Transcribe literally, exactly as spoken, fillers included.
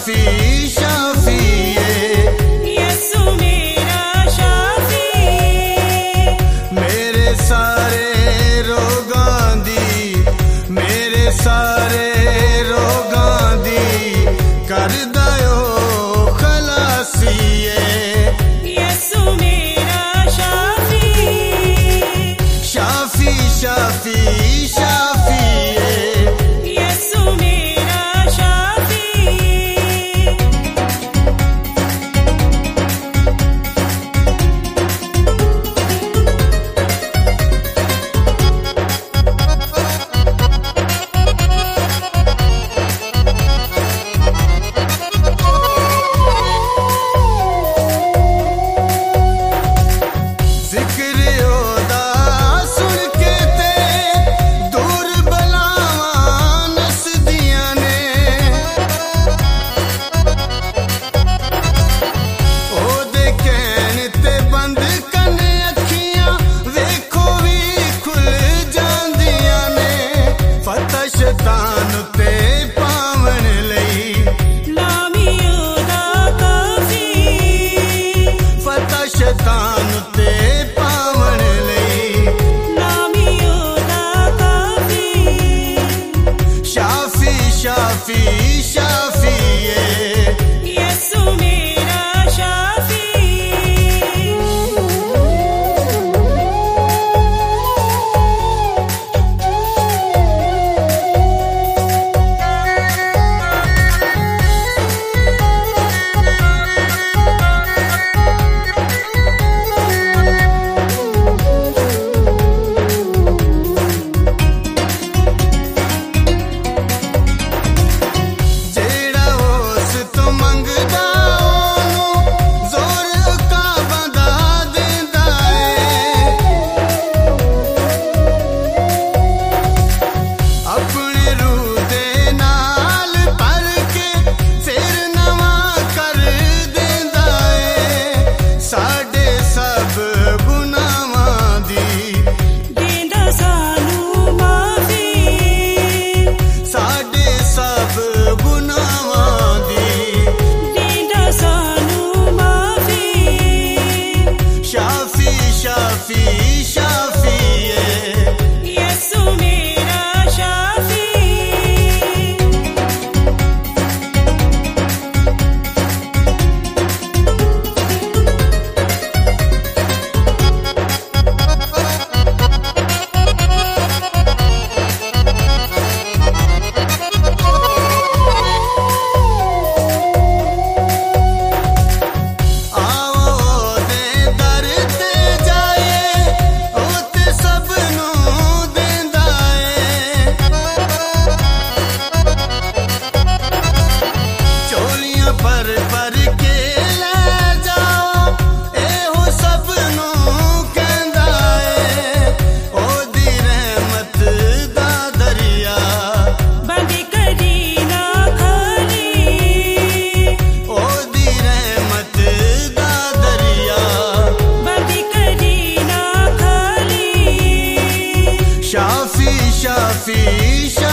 शाफी शाफी यसु मेरा शाफी मेरे सारे रोगां दी मेरे सारे रोगां दी कर दयो खलासी यसु मेरा शाफी शाफी शाफी शाफी यसु मेरा शाफी शैतान ते पावन लई लामियो दा काफी फतह शैतान ते पावन लई लामियो दा काफी शाफी शाफी शाफी यसु मेरा शाफी शाफी शाफी यसु मेरा शाफी पर पर के ले जाओ एहो सब नू कहंदा ए ओदी रहमत दा दरिया बंद करी ना खाली ओदी रहमत दा दरिया बंद करी ना खाली शाफी शाफी शाफी